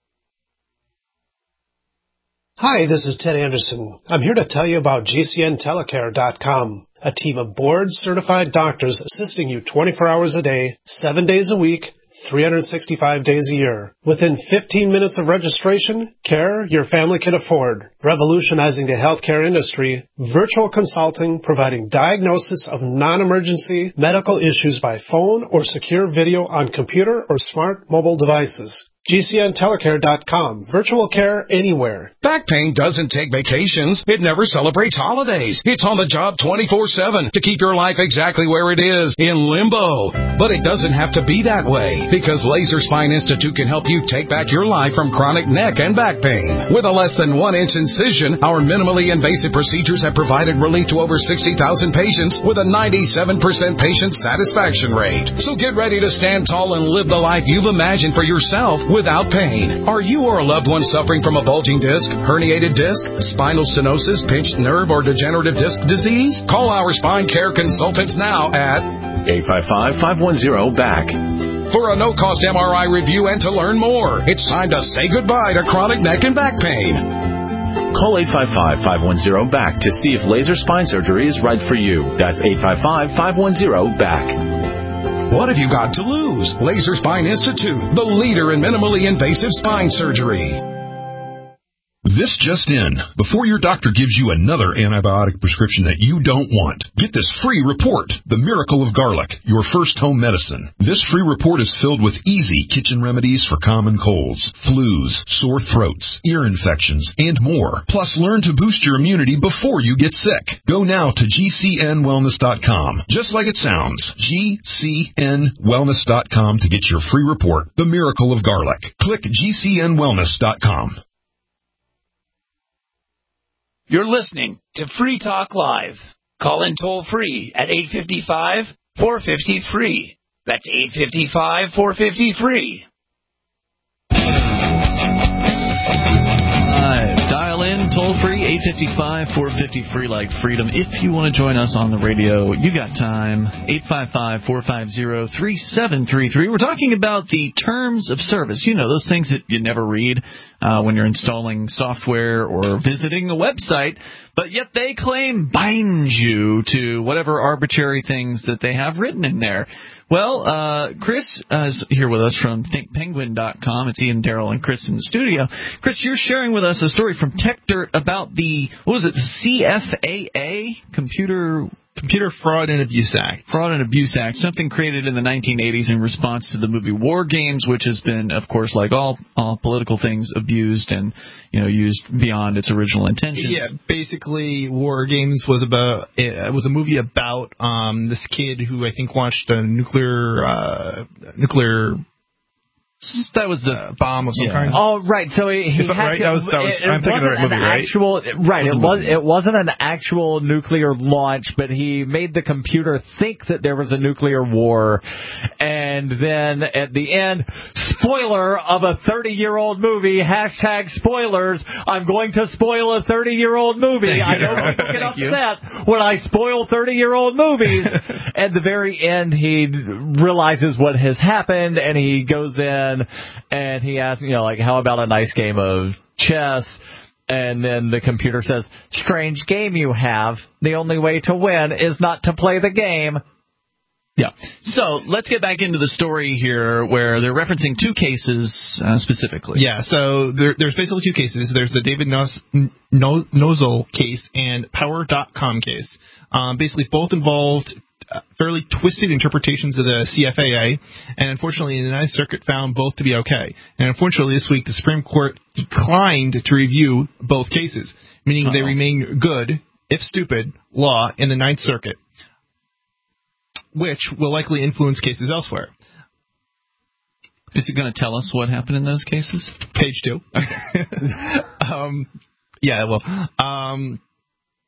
Hi, this is Ted Anderson. I'm here to tell you about G C N telecare dot com, a team of board-certified doctors assisting you twenty-four hours a day, seven days a week, three hundred sixty-five days a year. Within fifteen minutes of registration, care your family can afford. Revolutionizing the healthcare industry, virtual consulting providing diagnosis of non-emergency medical issues by phone or secure video on computer or smart mobile devices. G C N telecare dot com. Virtual care anywhere. Back pain doesn't take vacations. It never celebrates holidays. It's on the job twenty-four seven to keep your life exactly where it is, in limbo. But it doesn't have to be that way, because Laser Spine Institute can help you take back your life from chronic neck and back pain. With a less than one inch incision, our minimally invasive procedures have provided relief to over sixty thousand patients with a ninety-seven percent patient satisfaction rate. So get ready to stand tall and live the life you've imagined for yourself without pain. Are you or a loved one suffering from a bulging disc, herniated disc, spinal stenosis, pinched nerve, or degenerative disc disease? Call our spine care consultants now at eight five five, five one zero, B A C. For a no-cost M R I review and to learn more. It's time to say goodbye to chronic neck and back pain. Call eight five five, five one zero, B A C to see if laser spine surgery is right for you. That's eight five five, five one zero, B A C. What have you got to lose? Laser Spine Institute, the leader in minimally invasive spine surgery. This just in. Before your doctor gives you another antibiotic prescription that you don't want, get this free report, The Miracle of Garlic, your first home medicine. This free report is filled with easy kitchen remedies for common colds, flus, sore throats, ear infections, and more. Plus, learn to boost your immunity before you get sick. Go now to G C N wellness dot com. Just like it sounds, G C N wellness dot com to get your free report, The Miracle of Garlic. Click G C N wellness dot com. You're listening to Free Talk Live. Call in toll free at eight five five, four five zero, free. That's eight five five, four five zero, free. Uh, dial in toll free eight five five, four five zero, free like freedom. If you want to join us on the radio, you got time. eight five five, four five zero, three seven three three. We're talking about the terms of service. You know, those things that you never read uh, when you're installing software or visiting a website, but yet they claim bind you to whatever arbitrary things that they have written in there. Well, uh, Chris uh, is here with us from think penguin dot com. It's Ian, Darrell, and Chris in the studio. Chris, you're sharing with us a story from TechDirt about the, what was it, the C F A A, Computer... Computer Fraud and Abuse Act. Fraud and Abuse Act, something created in the nineteen eighties in response to the movie War Games, which has been, of course, like all, all political things, abused and, you know, used beyond its original intentions. Yeah, basically, War Games was about it was a movie about um, this kid who I think launched a nuclear uh, nuclear. That was the uh, bomb of some yeah. kind. Oh, right. So he, he Is that had right? to, That was, that was, it, I'm it thinking of the right movie, right? Actual, right. It was. It wasn't an actual nuclear launch, but he made the computer think that there was a nuclear war, and then at the end, spoiler of a thirty-year-old movie. Hashtag spoilers. I'm going to spoil a thirty-year-old movie. I know people get upset when I spoil thirty-year-old movies. At the very end, he realizes what has happened, and he goes in. And he asks, you know, like, how about a nice game of chess? And then the computer says, strange game you have. The only way to win is not to play the game. Yeah. So let's get back into the story here where they're referencing two cases uh, specifically. Yeah, so there, there's basically two cases. There's the David Nozzle case and Power dot com case. Um, basically, both involved fairly twisted interpretations of the C F A A, and unfortunately the Ninth Circuit found both to be okay. And unfortunately this week the Supreme Court declined to review both cases, meaning Uh-oh. they remain good, if stupid, law in the Ninth Circuit, which will likely influence cases elsewhere. Is it going to tell us what happened in those cases? Page two. um, yeah, well... Um,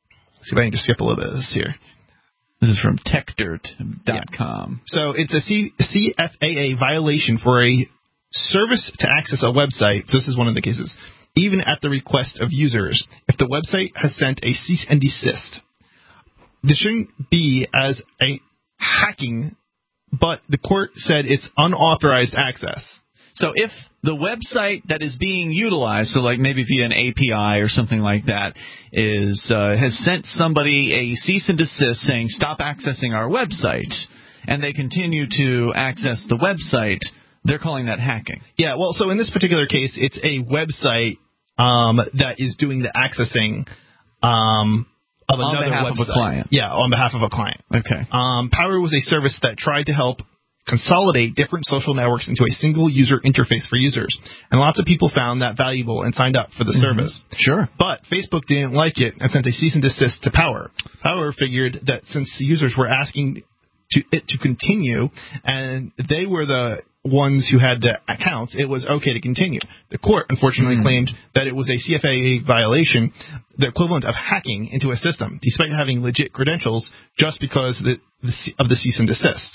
see if I can just skip a little bit of this here. This is from tech dirt dot com. Yeah. So it's a C- C F A A violation for a service to access a website. So this is one of the cases. Even at the request of users, if the website has sent a cease and desist. This shouldn't be as a hacking, but the court said it's unauthorized access. So if the website that is being utilized, so like maybe via an A P I or something like that, is uh, has sent somebody a cease and desist saying stop accessing our website, and they continue to access the website, they're calling that hacking. Yeah, well, so in this particular case, it's a website um, that is doing the accessing um, of on another behalf website. of a client. Yeah, on behalf of a client. Okay. Um, Power was a service that tried to help consolidate different social networks into a single user interface for users. And lots of people found that valuable and signed up for the Mm-hmm. service. Sure. But Facebook didn't like it and sent a cease and desist to Power. Power figured that since the users were asking to it to continue, and they were the ones who had the accounts, it was okay to continue. The court, unfortunately, mm. claimed that it was a C F A A violation, the equivalent of hacking into a system, despite having legit credentials, just because the, the, of the cease and desist.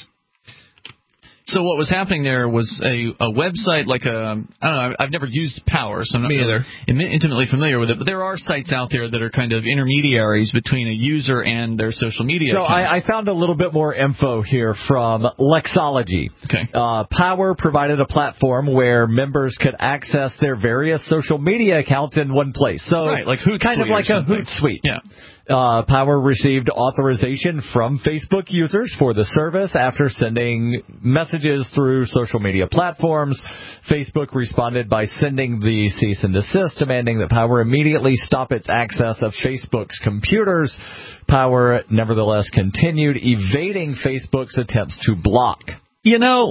So what was happening there was a, a website like a, I don't know, I've never used Power, so I'm not Me either. really intimately familiar with it, but there are sites out there that are kind of intermediaries between a user and their social media So accounts. I, I found a little bit more info here from Lexology. Okay. Uh, Power provided a platform where members could access their various social media accounts in one place. So right, like Hootsuite kind of like or a Hootsuite. Yeah. Uh, Power received authorization from Facebook users for the service after sending messages through social media platforms. Facebook responded by sending the cease and desist, demanding that Power immediately stop its access of Facebook's computers. Power nevertheless continued evading Facebook's attempts to block. You know,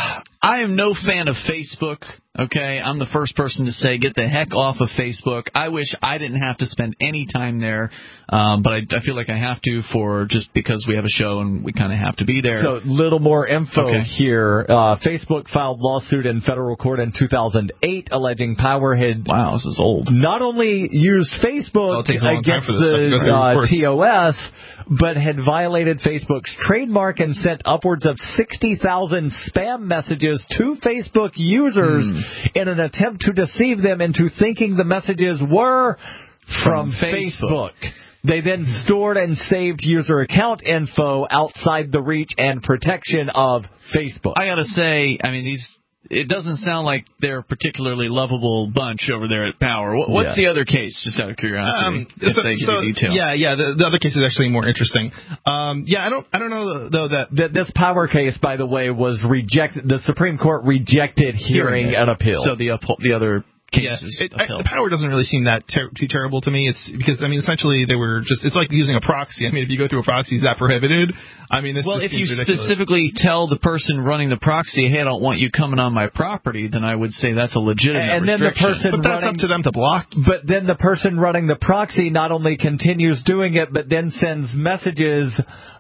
I am no fan of Facebook, okay? I'm the first person to say get the heck off of Facebook. I wish I didn't have to spend any time there, um, but I, I feel like I have to for just because we have a show and we kind of have to be there. So, little more info okay. here. Uh, Facebook filed lawsuit in federal court in two thousand eight alleging Power had wow, this is old. not only used Facebook against the uh, T O S, but had violated Facebook's trademark and sent upwards of sixty thousand spam messages to Facebook users mm. in an attempt to deceive them into thinking the messages were from, from Facebook. Facebook. They then stored and saved user account info outside the reach and protection of Facebook. I gotta say, I mean, these. It doesn't sound like they're a particularly lovable bunch over there at Power. What's yeah. the other case, just out of curiosity? Um, if so, they give so, you detail. Yeah, yeah. The, the other case is actually more interesting. Um, yeah, I don't, I don't know though that, that this Power case, by the way, was rejected. The Supreme Court rejected hearing, hearing an appeal. So the uphold, the other. Yeah, it, I, the Power doesn't really seem that ter- too terrible to me. It's because I mean, essentially they were just. It's like using a proxy. I mean, if you go through a proxy, is that prohibited? I mean, this well, just if you ridiculous. specifically tell the person running the proxy, "Hey, I don't want you coming on my property," then I would say that's a legitimate and then restriction. the person but that's running, up to them to block. But then the person running the proxy not only continues doing it, but then sends messages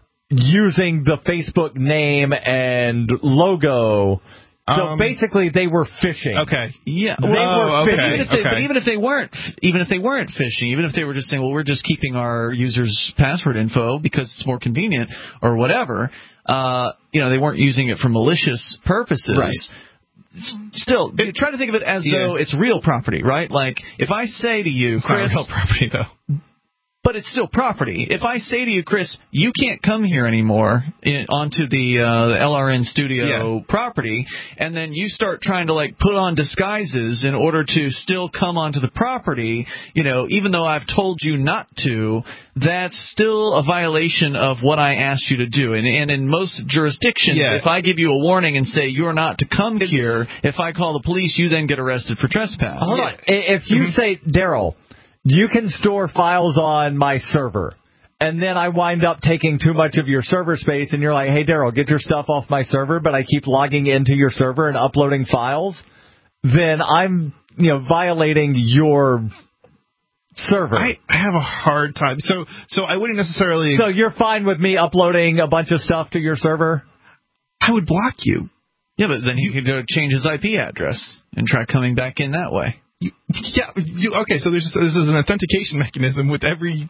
using the Facebook name and logo. So um, basically, they were phishing. Okay. Yeah. They well, were okay. phishing. Even if they, okay. But even if they weren't, even if they weren't phishing, even if they were just saying, "Well, we're just keeping our users' password info because it's more convenient," or whatever, uh, you know, they weren't using it for malicious purposes. Right. Still, it, try to think of it as yeah. though it's real property, right? Like if I say to you, it's Chris, not real property though. But it's still property. If I say to you, Chris, you can't come here anymore in, onto the, uh, the L R N studio yeah. property, and then you start trying to like put on disguises in order to still come onto the property, you know, even though I've told you not to, that's still a violation of what I asked you to do. And, and in most jurisdictions, yeah. if I give you a warning and say you're not to come it's, here, if I call the police, you then get arrested for trespass. Hold yeah. on. If you mm-hmm. say, Daryl, you can store files on my server, and then I wind up taking too much of your server space, and you're like, hey, Daryl, get your stuff off my server, but I keep logging into your server and uploading files, then I'm, you know, violating your server. I, I have a hard time. So, so I wouldn't necessarily... So you're fine with me uploading a bunch of stuff to your server? I would block you. Yeah, but then he could uh, change his I P address and try coming back in that way. Yeah, you, okay, so there's this is an authentication mechanism with every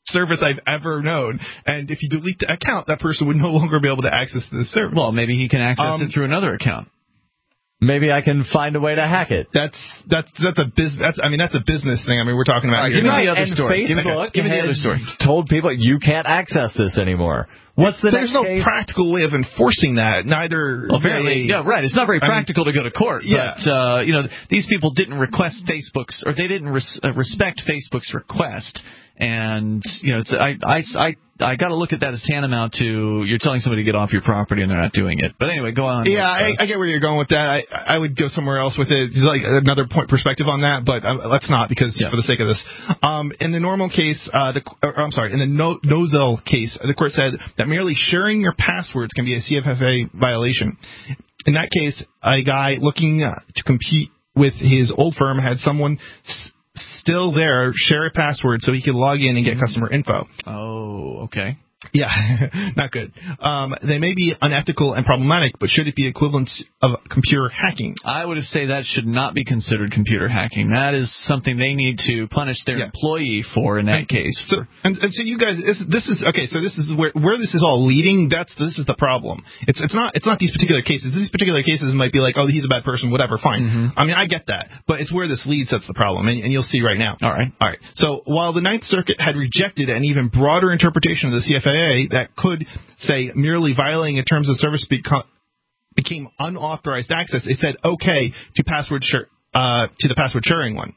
service I've ever known. And if you delete the account, that person would no longer be able to access the service. Well, maybe he can access Um, it through another account. Maybe I can find a way to hack it. That's that's that's a business. That's I mean that's a business thing. I mean we're talking about. All right, give me the other and story. Give me- Facebook give me the has other story. told people you can't access this anymore. What's the There's next no case? practical way of enforcing that. Neither. Well, apparently, yeah, right. It's not very I mean, practical to go to court, yeah. but uh, you know, these people didn't request Facebook's, or they didn't res- uh, respect Facebook's request, and you know, it's, I, I, I, I got to look at that as tantamount to you're telling somebody to get off your property and they're not doing it. But anyway, go on. Yeah, I, I get where you're going with that. I I would go somewhere else with it. There's like another point perspective on that, but uh, let's not because Yeah. for the sake of this. Um, in the normal case, uh, the or, I'm sorry, in the no, Nozel case, the court said that merely sharing your passwords can be a C F F A violation. In that case, a guy looking uh, to compete with his old firm had someone s- still there share a password so he could log in and get customer info. Oh, okay. Yeah, not good. Um, they may be unethical and problematic, but should it be equivalent of computer hacking? I would say that should not be considered computer hacking. That is something they need to punish their Yeah. employee for in that And case. So, and, and so you guys, this, this is okay. So this is where where this is all leading. That's this is the problem. It's it's not it's not these particular cases. These particular cases might be like, oh, he's a bad person, whatever, fine. Mm-hmm. I mean, I get that, but it's where this leads that's the problem, and, and you'll see right now. All right, all right. So while the Ninth Circuit had rejected an even broader interpretation of the C F A A that could say merely violating a terms of service beco- became unauthorized access, it said okay to password share, uh, to the password sharing one.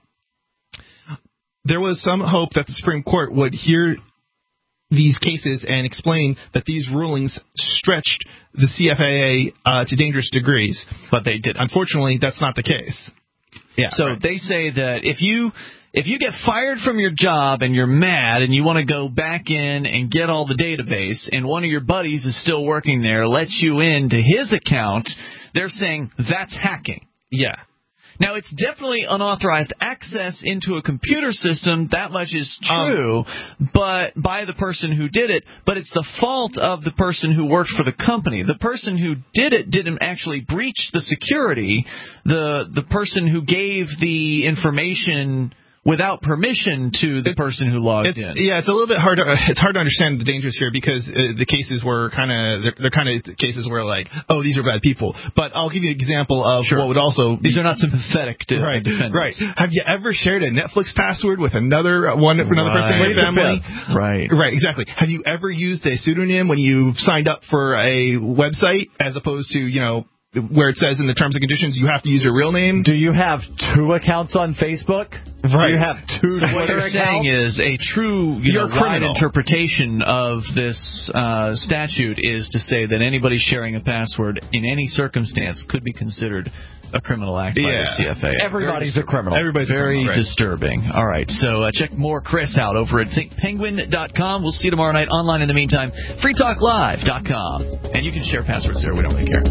There was some hope that the Supreme Court would hear these cases and explain that these rulings stretched the C F A A uh, to dangerous degrees, but they did. Unfortunately, that's not the case. Yeah. So right. they say that if you if you get fired from your job and you're mad and you want to go back in and get all the database and one of your buddies is still working there, lets you into his account, they're saying that's hacking. Yeah. Now, it's definitely unauthorized access into a computer system. That much is true, um, but by the person who did it. But it's the fault of the person who worked for the company. The person who did it didn't actually breach the security. The the person who gave the information without permission to the it's, person who logged it's, in. Yeah, it's a little bit hard to, it's hard to understand the dangers here because uh, the cases were kind of, they're, they're kind of cases where like, oh, these are bad people. But I'll give you an example of sure. what would also be, these are not sympathetic to right, defendants. Right. Have you ever shared a Netflix password with another one, another right. person in your family? Right. Right, exactly. Have you ever used a pseudonym when you signed up for a website as opposed to, you know, where it says in the terms and conditions you have to use your real name? Do you have two accounts on Facebook? Right. Do you have two so Twitter what you're accounts? saying is a true, you You're know, wide criminal. interpretation of this uh, statute is to say that anybody sharing a password in any circumstance could be considered a criminal act by Yeah. the C F A. Everybody's a criminal. Everybody's Very a criminal, right. disturbing. All right, so uh, check more Chris out over at think penguin dot com. We'll see you tomorrow night online. In the meantime, free talk live dot com. And you can share passwords there. We don't really care.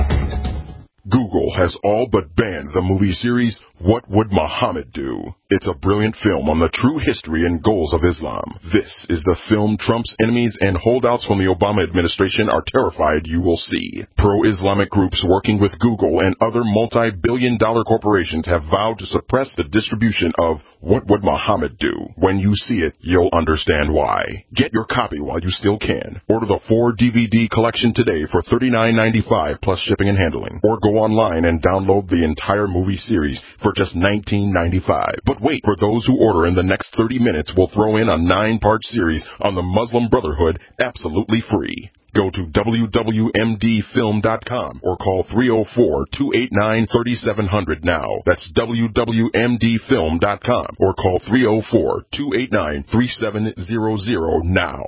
Google has all but banned the movie series What Would Muhammad Do? It's a brilliant film on the true history and goals of Islam. This is the film Trump's enemies and holdouts from the Obama administration are terrified you will see. Pro-Islamic groups working with Google and other multi-billion dollar corporations have vowed to suppress the distribution of What Would Muhammad Do? When you see it, you'll understand why. Get your copy while you still can. Order the four D V D collection today for thirty-nine ninety-five plus shipping and handling. Or go online and download the entire movie series for just nineteen ninety-five. But wait, for those who order in the next thirty minutes, we'll throw in a nine-part series on the Muslim Brotherhood absolutely free. Go to w w m d film dot com or call three oh four, two eight nine, three seven zero zero now. That's w w m d film dot com or call three oh four, two eight nine, three seven zero zero now.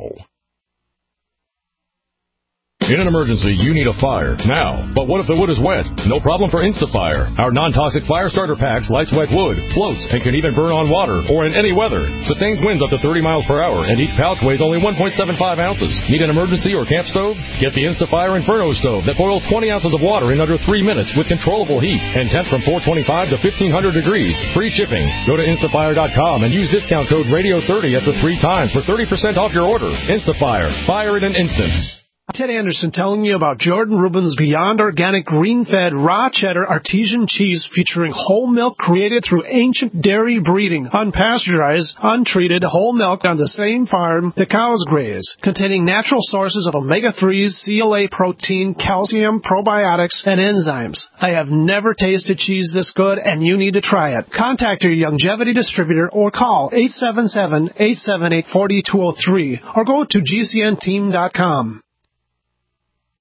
In an emergency, you need a fire now. But what if the wood is wet? No problem for InstaFire. Our non-toxic fire starter packs lights wet wood, floats, and can even burn on water or in any weather. Sustains winds up to thirty miles per hour, and each pouch weighs only one point seven five ounces. Need an emergency or camp stove? Get the InstaFire Inferno stove that boils twenty ounces of water in under three minutes with controllable heat and temp from four twenty-five to fifteen hundred degrees. Free shipping. Go to instafire dot com and use discount code radio thirty at the three times for thirty percent off your order. InstaFire. Fire in an instant. Ted Anderson telling you about Jordan Rubin's Beyond Organic Green-Fed Raw Cheddar Artesian Cheese featuring whole milk created through ancient dairy breeding, unpasteurized, untreated whole milk on the same farm the cows graze, containing natural sources of omega threes, C L A protein, calcium, probiotics, and enzymes. I have never tasted cheese this good, and you need to try it. Contact your Longevity distributor or call eight seven seven, eight seven eight, four two zero three or go to G C N team dot com.